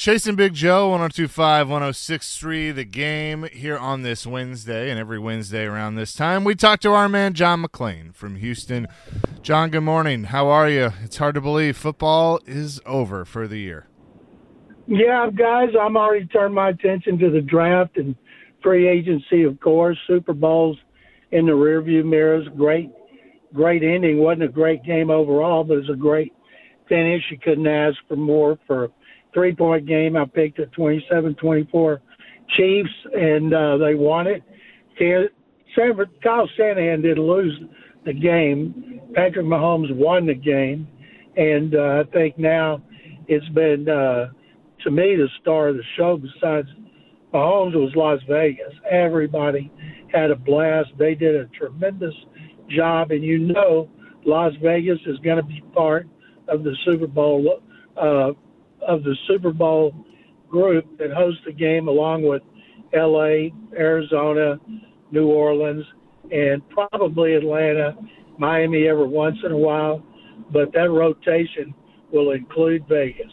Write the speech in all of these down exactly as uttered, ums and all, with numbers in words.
Chasing Big Joe, one oh two point five, one oh six point three, The Game, here on this Wednesday, and every Wednesday around this time, we talk to our man John McClain from Houston. John, good morning. How are you? It's hard to believe football is over for the year. Yeah, guys, I'm already turned my attention to the draft and free agency, of course. Super Bowl's in the rearview mirrors. Great, great ending. Wasn't a great game overall, but it was a great finish. You couldn't ask for more for three-point game. I picked a twenty-seven twenty-four Chiefs, and uh, they won it. Kyle Shanahan did lose the game. Patrick Mahomes won the game, and uh, I think now it's been, uh, to me, the star of the show besides Mahomes was Las Vegas. Everybody had a blast. They did a tremendous job, and you know Las Vegas is going to be part of the Super Bowl uh of the Super Bowl group that hosts the game along with L A, Arizona, New Orleans, and probably Atlanta, Miami every once in a while. But that rotation will include Vegas.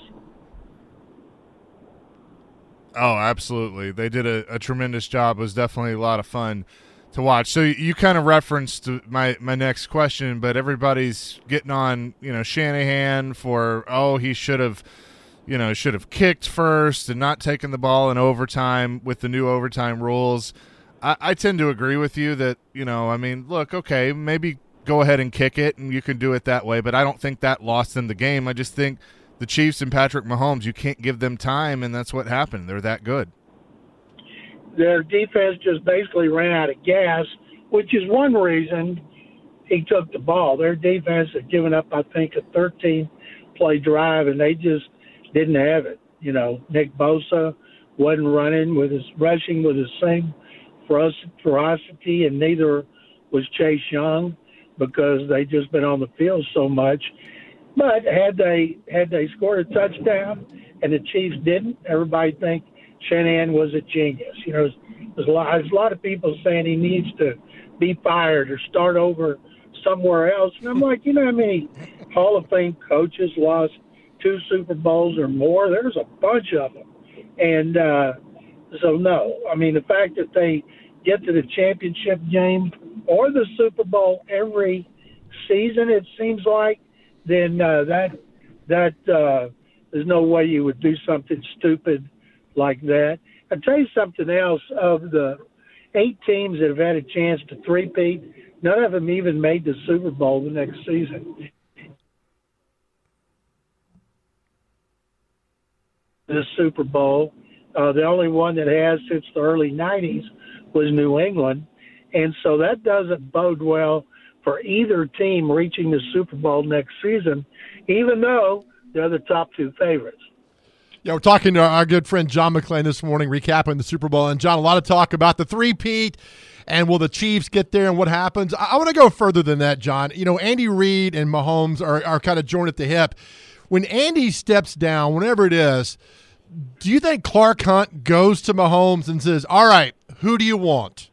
Oh, absolutely. They did a, a tremendous job. It was definitely a lot of fun to watch. So you, you kind of referenced my, my next question, but everybody's getting on, you know, Shanahan for, oh, he should have – you know, should have kicked first and not taken the ball in overtime with the new overtime rules. I, I tend to agree with you that, you know, I mean, look, okay, maybe go ahead and kick it and you can do it that way, but I don't think that lost them the game. I just think the Chiefs and Patrick Mahomes, you can't give them time, and that's what happened. They're that good. Their defense just basically ran out of gas, which is one reason he took the ball. Their defense had given up, I think, a thirteen-play drive, and they just didn't have it. You know, Nick Bosa wasn't running with his rushing with the same ferocity, and neither was Chase Young because they just been on the field so much. But had they had they scored a touchdown and the Chiefs didn't, everybody think Shanahan was a genius. You know, there's a lot, there's a lot of people saying he needs to be fired or start over somewhere else. And I'm like, you know how many Hall of Fame coaches lost two Super Bowls or more? There's a bunch of them. And uh, so, no. I mean, the fact that they get to the championship game or the Super Bowl every season, it seems like, then uh, that that uh, there's no way you would do something stupid like that. I'll tell you something else. Of the eight teams that have had a chance to three-peat, none of them even made the Super Bowl the next season. The Super Bowl. Uh, the only one that has since the early nineties was New England. And so that doesn't bode well for either team reaching the Super Bowl next season, even though they're the top two favorites. Yeah, we're talking to our good friend John McClain this morning, recapping the Super Bowl. And, John, a lot of talk about the three-peat and will the Chiefs get there and what happens. I, I want to go further than that, John. You know, Andy Reid and Mahomes are, are kind of joined at the hip. When Andy steps down, whenever it is, do you think Clark Hunt goes to Mahomes and says, all right, who do you want?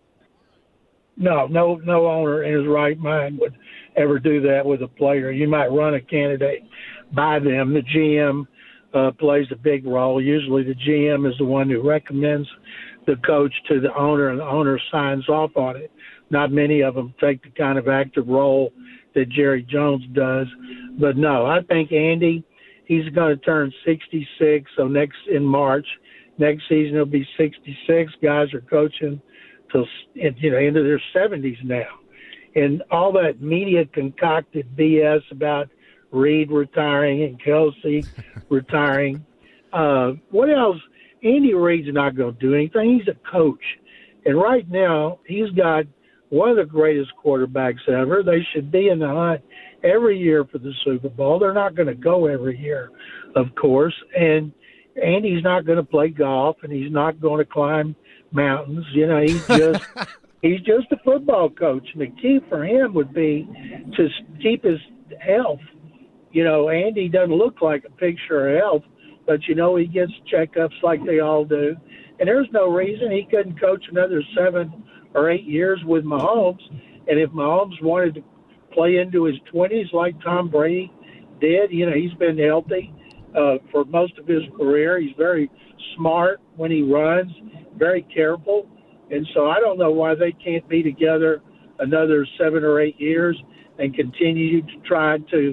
No, no, no owner in his right mind would ever do that with a player. You might run a candidate by them. The G M uh, plays a big role. Usually the G M is the one who recommends the coach to the owner, and the owner signs off on it. Not many of them take the kind of active role that Jerry Jones does. But, no, I think Andy, he's going to turn sixty-six, so next in March. Next season he'll be sixty-six. Guys are coaching till, you know, into their seventies now. And all that media concocted B S about Reid retiring and Kelsey retiring. Uh, what else? Andy Reid's not going to do anything. He's a coach. And right now he's got one of the greatest quarterbacks ever. They should be in the hunt every year for the Super Bowl. They're not going to go every year, of course. And Andy's not going to play golf, and he's not going to climb mountains. You know, he's just he's just a football coach. And the key for him would be to keep his health. You know, Andy doesn't look like a picture of health, but, you know, he gets checkups like they all do. And there's no reason he couldn't coach another seven or eight years with Mahomes. And if Mahomes wanted to play into his twenties like Tom Brady did, you know, he's been healthy uh, for most of his career. He's very smart when he runs, very careful. And so I don't know why they can't be together another seven or eight years and continue to try to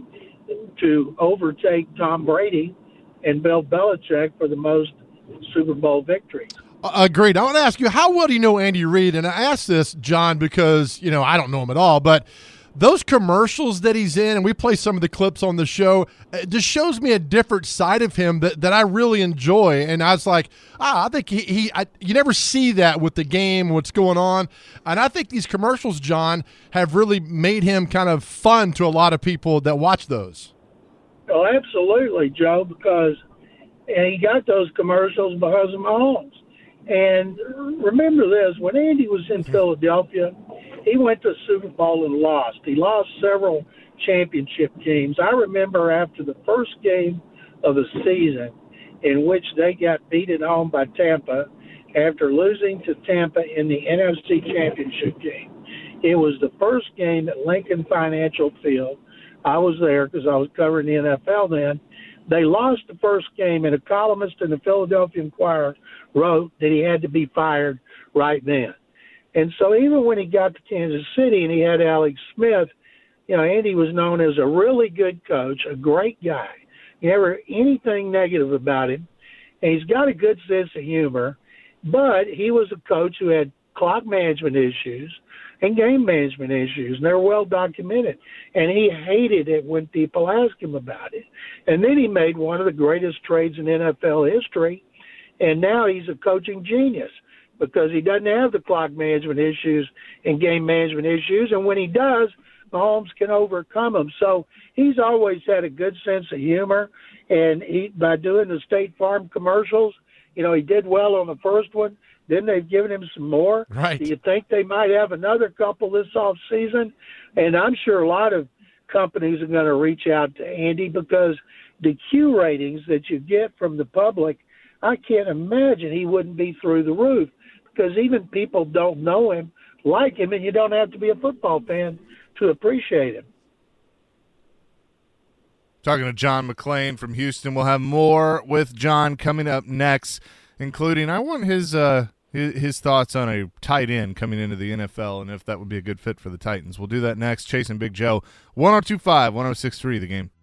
to overtake Tom Brady and Bill Belichick for the most Super Bowl victories. Uh, agreed. I want to ask you, how well do you know Andy Reid? And I ask this, John, because, you know, I don't know him at all, but those commercials that he's in, and we play some of the clips on the show, it just shows me a different side of him that, that I really enjoy. And I was like, ah, I think he, he I, you never see that with the game, what's going on. And I think these commercials, John, have really made him kind of fun to a lot of people that watch those. Oh, absolutely, Joe, because and he got those commercials because of Mahomes. And remember this, when Andy was in Philadelphia, he went to the Super Bowl and lost. He lost several championship games. I remember after the first game of the season in which they got beaten home by Tampa after losing to Tampa in the N F C Championship game. It was the first game at Lincoln Financial Field. I was there because I was covering the N F L then. They lost the first game, and a columnist in the Philadelphia Inquirer wrote that he had to be fired right then. And so even when he got to Kansas City and he had Alex Smith, you know, Andy was known as a really good coach, a great guy. Never anything negative about him. And he's got a good sense of humor, but he was a coach who had clock management issues and game management issues, and they're well documented. And he hated it when people asked him about it. And then he made one of the greatest trades in N F L history, and now he's a coaching genius because he doesn't have the clock management issues and game management issues, and when he does, Mahomes can overcome them. So he's always had a good sense of humor, and he, by doing the State Farm commercials, you know, he did well on the first one. Then they've given him some more. Right. Do you think they might have another couple this off season? And I'm sure a lot of companies are going to reach out to Andy because the Q ratings that you get from the public, I can't imagine he wouldn't be through the roof because even people don't know him, like him, and you don't have to be a football fan to appreciate him. Talking to John McClain from Houston. We'll have more with John coming up next, including I want his uh, his, his thoughts on a tight end coming into the N F L and if that would be a good fit for the Titans. We'll do that next. Chasing Big Joe, one oh two point five, one oh six point three The Game.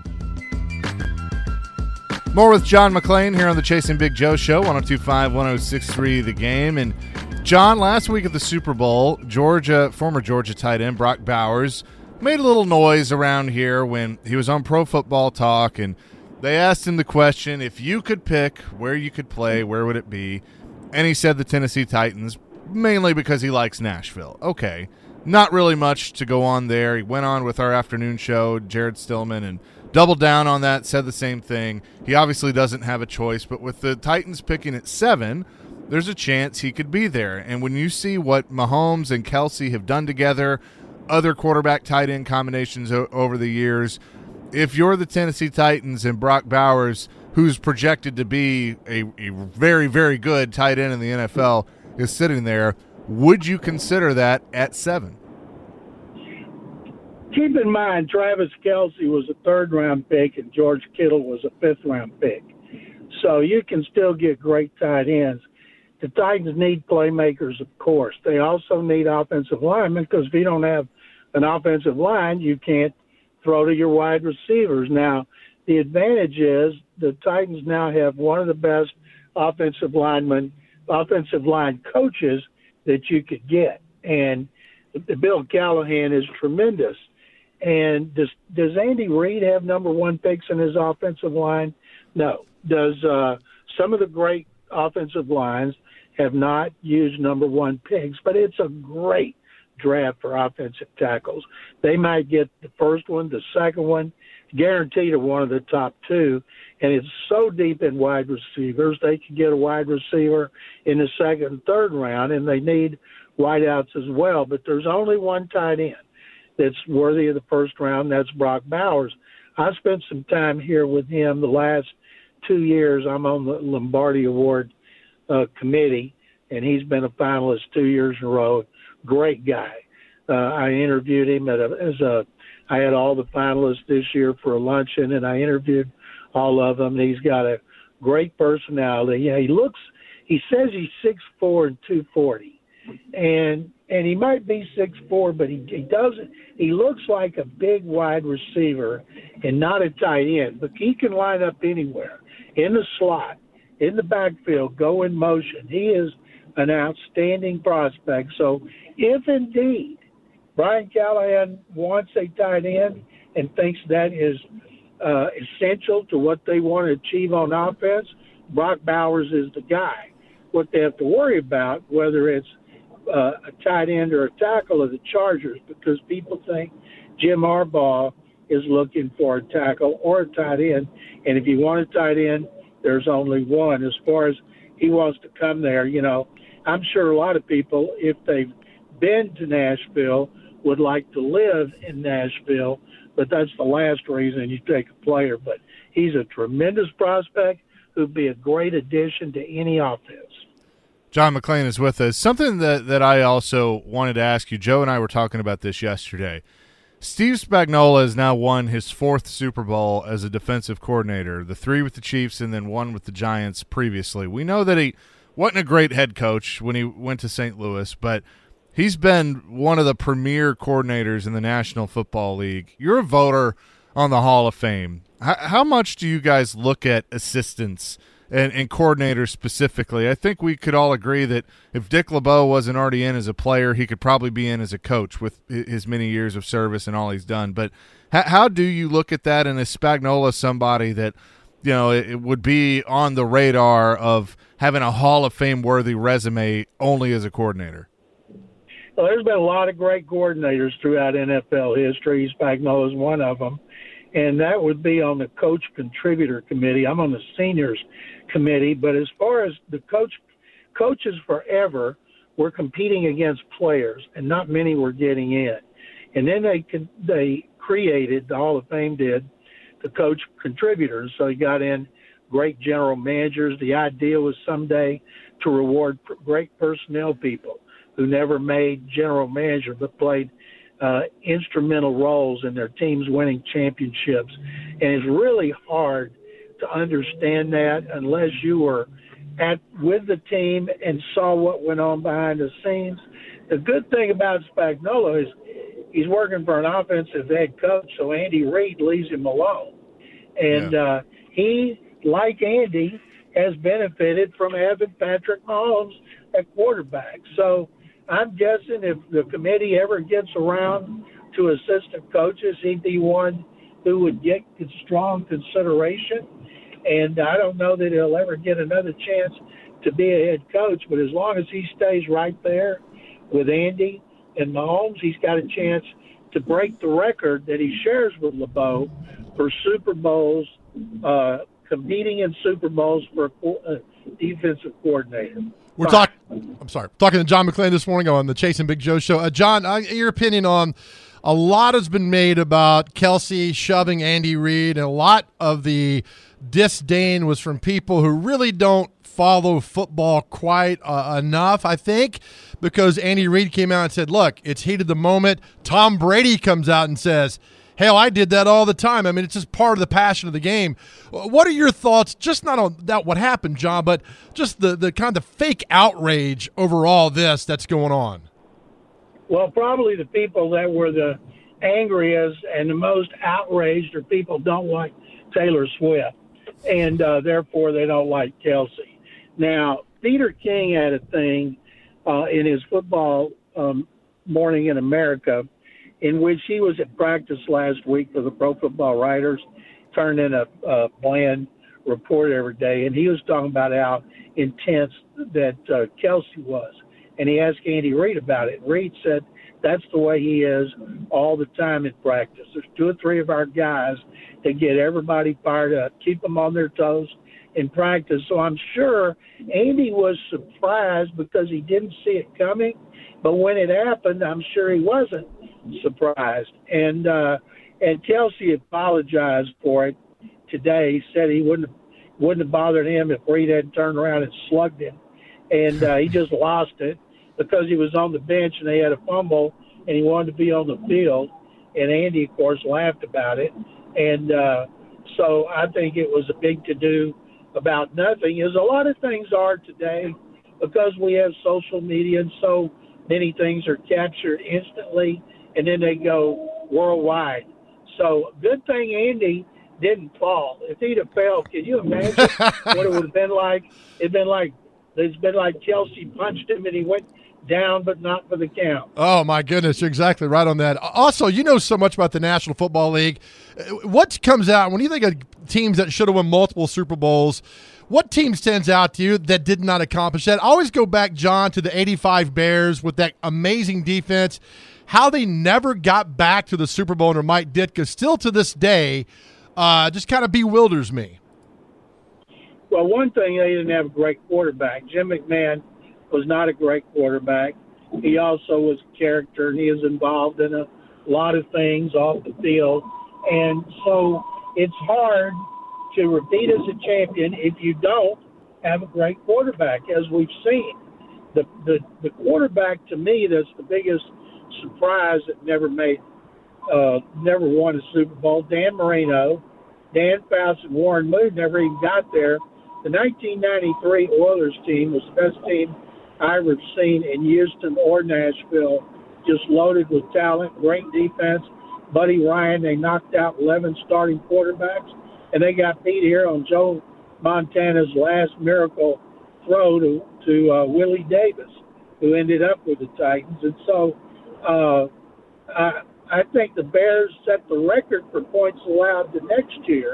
More with John McClain here on the Chasing Big Joe show, one oh two point five, one oh six point three The Game. And John, last week at the Super Bowl, Georgia, former Georgia tight end Brock Bowers made a little noise around here when he was on Pro Football Talk, and they asked him the question, if you could pick where you could play, where would it be? And he said the Tennessee Titans, mainly because he likes Nashville. Okay, not really much to go on there. He went on with our afternoon show, Jared Stillman, and doubled down on that, said the same thing. He obviously doesn't have a choice, but with the Titans picking at seven, there's a chance he could be there. And when you see what Mahomes and Kelsey have done together, other quarterback tight end combinations o- over the years, if you're the Tennessee Titans and Brock Bowers, who's projected to be a, a very, very good tight end in the N F L, is sitting there, would you consider that at seven? Keep in mind, Travis Kelsey was a third-round pick and George Kittle was a fifth-round pick. So you can still get great tight ends. The Titans need playmakers, of course. They also need offensive linemen because if you don't have an offensive line, you can't throw to your wide receivers. Now, the advantage is the Titans now have one of the best offensive linemen, offensive line coaches that you could get. And Bill Callahan is tremendous. And does does Andy Reid have number one picks in his offensive line? No. Does uh, some of the great offensive lines have not used number one picks, but it's a great draft for offensive tackles. They might get the first one, the second one, guaranteed are one of the top two, and it's so deep in wide receivers, they can get a wide receiver in the second and third round, and they need wideouts as well. But there's only one tight end that's worthy of the first round, that's Brock Bowers. I spent some time here with him the last two years. I'm on the Lombardi Award uh, committee, and he's been a finalist two years in a row. Great guy. Uh, I interviewed him at a, as a. I had all the finalists this year for a luncheon, and I interviewed all of them. He's got a great personality. Yeah, he looks. He says he's six four and two forty, and and he might be six four, but he he doesn't. He looks like a big wide receiver and not a tight end. But he can line up anywhere, in the slot, in the backfield, go in motion. He is an outstanding prospect. So if indeed Brian Callahan wants a tight end and thinks that is uh, essential to what they want to achieve on offense, Brock Bowers is the guy. What they have to worry about, whether it's uh, a tight end or a tackle, are the Chargers, because people think Jim Harbaugh is looking for a tackle or a tight end. And if you want a tight end, there's only one. As far as he wants to come there, you know, I'm sure a lot of people, if they've been to Nashville, would like to live in Nashville, but that's the last reason you take a player. But he's a tremendous prospect who'd be a great addition to any offense. John McClain is with us. Something that, that I also wanted to ask you, Joe and I were talking about this yesterday. Steve Spagnuolo has now won his fourth Super Bowl as a defensive coordinator, the three with the Chiefs and then one with the Giants previously. We know that he wasn't a great head coach when he went to Saint Louis, but he's been one of the premier coordinators in the National Football League. You're a voter on the Hall of Fame. How, how much do you guys look at assistants and, and coordinators specifically? I think we could all agree that if Dick LeBeau wasn't already in as a player, he could probably be in as a coach with his many years of service and all he's done. But how, how do you look at that? And is Spagnuolo somebody that, you know, it, it would be on the radar of having a Hall of Fame worthy resume only as a coordinator? Well, there's been a lot of great coordinators throughout N F L history. Spagnuolo is one of them, and that would be on the coach contributor committee. I'm on the seniors committee, but as far as the coach coaches forever were competing against players, and not many were getting in. And then they could, they created, the Hall of Fame did, the coach contributors. So he got in great general managers. The idea was someday to reward great personnel people who never made general manager but played uh, instrumental roles in their teams winning championships. And it's really hard to understand that unless you were at with the team and saw what went on behind the scenes. The good thing about Spagnuolo is he's working for an offensive head coach, so Andy Reid leaves him alone. And yeah. uh, he, like Andy, has benefited from having Patrick Mahomes at quarterback. So I'm guessing if the committee ever gets around to assistant coaches, he'd be one who would get strong consideration. And I don't know that he'll ever get another chance to be a head coach, but as long as he stays right there with Andy and Mahomes, he's got a chance to break the record that he shares with LeBeau for Super Bowls, uh, competing in Super Bowls for a defensive coordinator. We're talking. I'm sorry, talking to John McClain this morning on the Chase and Big Joe show. Uh, John, uh, your opinion on a lot has been made about Kelsey shoving Andy Reid, and a lot of the disdain was from people who really don't follow football quite uh, enough, I think, because Andy Reid came out and said, look, it's heat of the moment. Tom Brady comes out and says, hell, I did that all the time. I mean, it's just part of the passion of the game. What are your thoughts, just not on that what happened, John, but just the, the kind of fake outrage over all this that's going on? Well, probably the people that were the angriest and the most outraged are people who don't like Taylor Swift, and uh, therefore they don't like Kelsey. Now, Peter King had a thing uh, in his football um, Morning in America in which he was at practice last week for the Pro Football Writers, turned in a, a bland report every day, and he was talking about how intense that uh, Kelsey was. And he asked Andy Reid about it. Reid said that's the way he is all the time in practice. There's two or three of our guys that get everybody fired up, keep them on their toes in practice. So I'm sure Andy was surprised because he didn't see it coming. But when it happened, I'm sure he wasn't surprised. And uh, and Kelsey apologized for it today. He said he wouldn't wouldn't have bothered him if Reid hadn't turned around and slugged him. And uh, he just lost it because he was on the bench and they had a fumble and he wanted to be on the field. And Andy, of course, laughed about it. And uh, So I think it was a big to-do about nothing, as a lot of things are today, because we have social media and so many things are captured instantly, and then they go worldwide. So good thing Andy didn't fall. If he'd have fell, can you imagine what it would have been like? It'd been like it's been like Chelsea punched him and he went down, but not for the count. Oh, my goodness. You're exactly right on that. Also, you know so much about the National Football League. What comes out when you think of teams that should have won multiple Super Bowls? What team stands out to you that did not accomplish that? I always go back, John, to the eighty-five Bears with that amazing defense. How they never got back to the Super Bowl under Mike Ditka still to this day uh, just kind of bewilders me. Well, one thing, they didn't have a great quarterback. Jim McMahon was not a great quarterback. He also was a character, and he was involved in a lot of things off the field. And so it's hard to repeat as a champion if you don't have a great quarterback, as we've seen. The the, the quarterback, to me, that's the biggest surprise that never made, uh, never won a Super Bowl, Dan Marino. Dan Fouts and Warren Moon never even got there. The nineteen ninety-three Oilers team was the best team I've ever seen in Houston or Nashville, just loaded with talent, great defense. Buddy Ryan, they knocked out eleven starting quarterbacks, and they got beat here on Joe Montana's last miracle throw to, to uh, Willie Davis, who ended up with the Titans. And so uh, I, I think the Bears set the record for points allowed the next year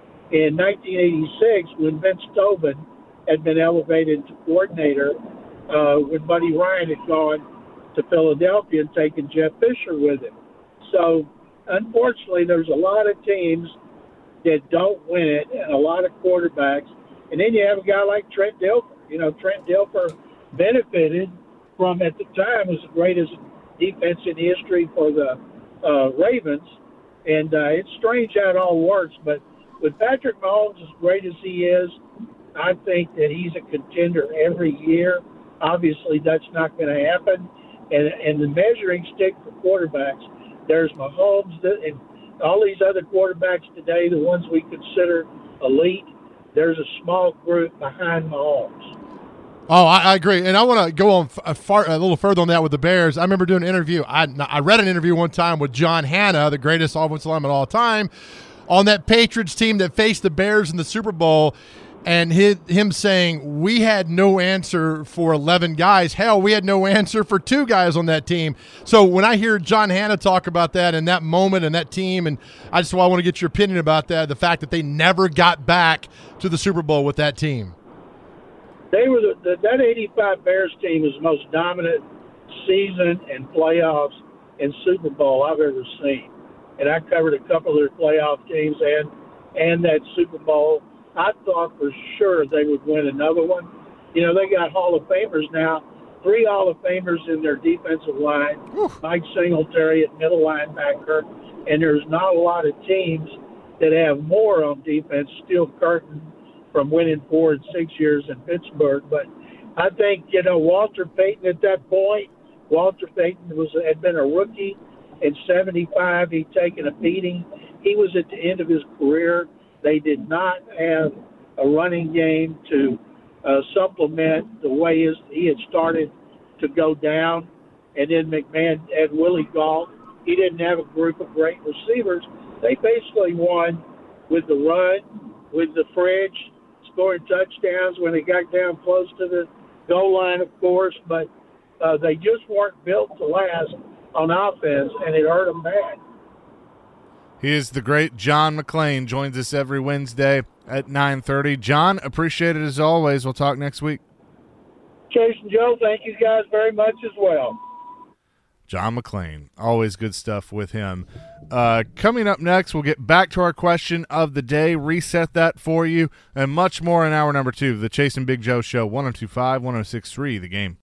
in nineteen eighty-six, when Vince Tobin had been elevated to coordinator, uh, when Buddy Ryan had gone to Philadelphia and taken Jeff Fisher with him. So, unfortunately, there's a lot of teams that don't win it, and a lot of quarterbacks. And then you have a guy like Trent Dilfer. You know, Trent Dilfer benefited from, at the time, was the greatest defense in history for the uh, Ravens. And uh, it's strange how it all works, but with Patrick Mahomes, as great as he is, I think that he's a contender every year. Obviously, that's not going to happen. And, and the measuring stick for quarterbacks, there's Mahomes and all these other quarterbacks today, the ones we consider elite, there's a small group behind Mahomes. Oh, I, I agree, and I want to go on a, far, a little further on that with the Bears. I remember doing an interview. I, I read an interview one time with John Hanna, the greatest offensive lineman of all time, on that Patriots team that faced the Bears in the Super Bowl, and his, him saying, we had no answer for eleven guys. Hell, we had no answer for two guys on that team. So when I hear John Hanna talk about that and that moment and that team, and I just want to get your opinion about that, the fact that they never got back to the Super Bowl with that team. They were the, the, that eighty-five Bears team was the most dominant season and playoffs and Super Bowl I've ever seen. And I covered a couple of their playoff teams and and that Super Bowl. I thought for sure they would win another one. You know, they got Hall of Famers now, three Hall of Famers in their defensive line, Oof. Mike Singletary at middle linebacker, and there's not a lot of teams that have more on defense. Steel Curtain from winning four and six years in Pittsburgh. But I think, you know, Walter Payton at that point, Walter Payton was had been a rookie in seventy-five. He'd taken a beating. He was at the end of his career. They did not have a running game to uh, supplement the way his, he had started to go down. And then McMahon had Willie Gault. He didn't have a group of great receivers. They basically won with the run, with the fridge, scoring touchdowns when they got down close to the goal line, of course. But uh, they just weren't built to last on offense, and it hurt them bad. He is the great John McClain, joins us every Wednesday at nine thirty. John, appreciate it as always. We'll talk next week. Chase and Joe, thank you guys very much as well. John McClain, always good stuff with him. Uh, coming up next, we'll get back to our question of the day, reset that for you, and much more in hour number two of the Chase and Big Joe Show, one oh two point five, one oh six point three, The Game.